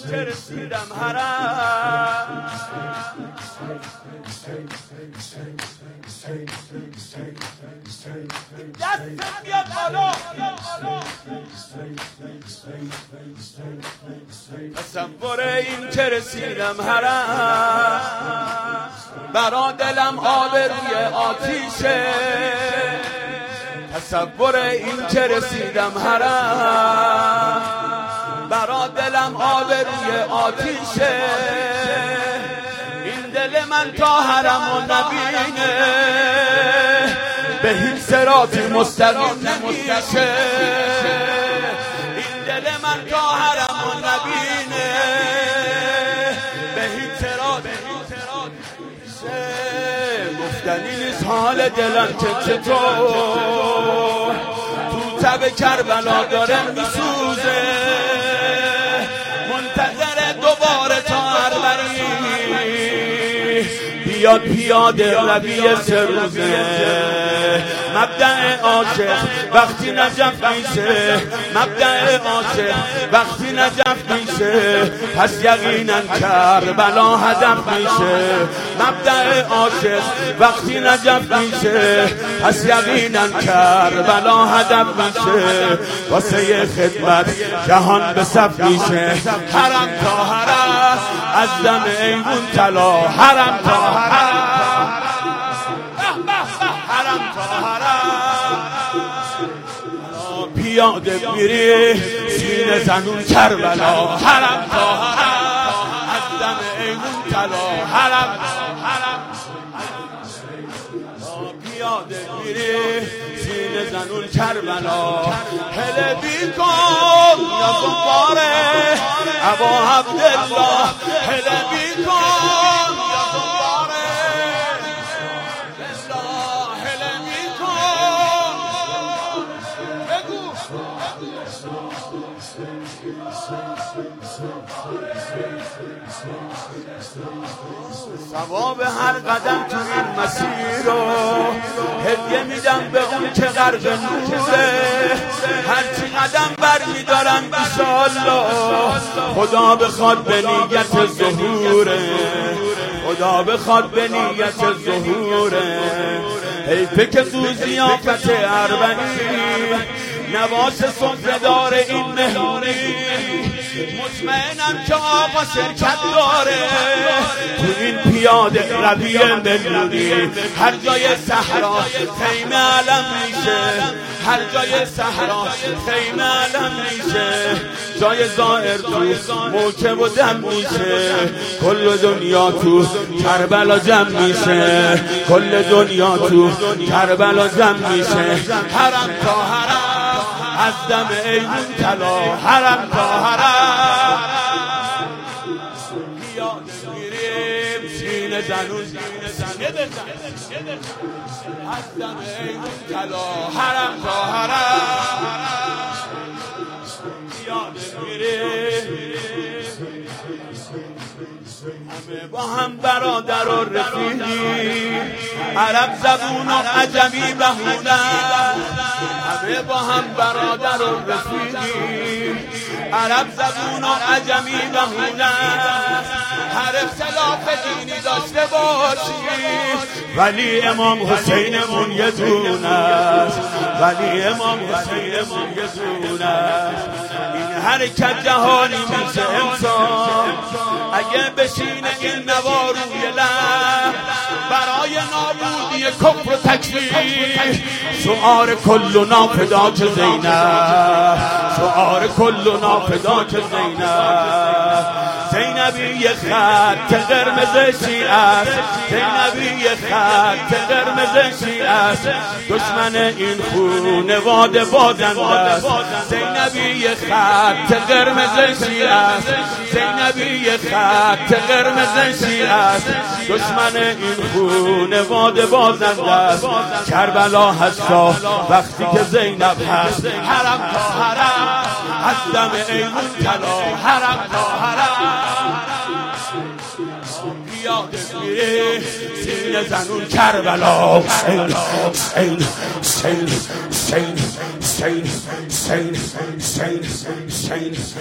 که رسیدم حرم دستم بیاد بالا تصور این که رسیدم حرم برا دلم آبروی آتیشه تصور این که رسیدم حرم برا دلم آبروی آتیشه این دل من تا حرم و نبینه به هیچ صراطی مستقیم نمیشه این دل من تا حرم و نبینه به هیچ صراطی گفتنی نیست حال دلم که چطور تو تب کربلا داره میسوزه منتظر دوباره تا اربعین بیاد پیاده روی 3 روزه مبدأ عاشق وقتی نجف میشه مبدأ عاشق وقتی نجف میشه پس یقینا کربلا هدف میشه مبدأ عاشق وقتی نجف میشه پس یقینا کربلا هدف میشه واسه خدمت جهان به صف میشه حرم تا حرم از دم ایمون طلا حرم تا حرم حرم تا حرم پیاده میری سینه زنون کربلا حرم تا حرم از دم ایمون طلا حرم پیاده میری سینه زنون کربلا هله بی کن یا دوباره ابا عبدالله هله بی کن یا دوباره هله بی کن بگو ثواب هر قدم تو این مسیر رو هدیه میدم به اون که غرق نوره هرچی قدم بر میدارم انشالله خدا بخواد به نیت ظهوره خدا بخواد به نیت ظهوره حیفه که تو ضیافت اربعین نواس سفره‌دار این مهمونی مطمئنم که آقا شرکت داره تو این پیاده روی ملونی هر جای صحرا خیمه علم میشه هر جای صحرا خیمه علم میشه جای زائر تو موکب و دم میشه کل دنیا تو کربلا جمع میشه کل دنیا تو کربلا جمع میشه حرم تا حرم از دم ایمون طلا حرم تا حرم پیاده میریم سینه زنون سینه بزن از دم ایمون طلا حرم تا حرم پیاده میریم همه با هم برادر و رفیقی عرب زبون و عجمی بهونن همه با هم برادر و رفیقی عرب زبون و عجمی بهونن هر اختلاف دینی داشته باشی ولی امام حسینمون یه دونه است ولی امام حسینمون یه دونه است این حرکت جهانی میشه انسان اگه بشینه این نوا روی لب برای نابودی کفر و تکفیر شعار کلنا فداک زینب شعار کلنا فداک زینب زینبی خط قرمز شیعه است زینبی خط قرمز شیعه است دشمن این خونواده بازنده است زینبی خط قرمز شیعه است زینبی خط قرمز شیعه است دشمن این خونواده بازنده است کربلا هستا وقتی که زینب هست حرم تا حرم از دم ایمون طلا حرم تا حرم پیاده میره سینه زنون کربلا حسین حسین حسین حسین حسین حسین حسین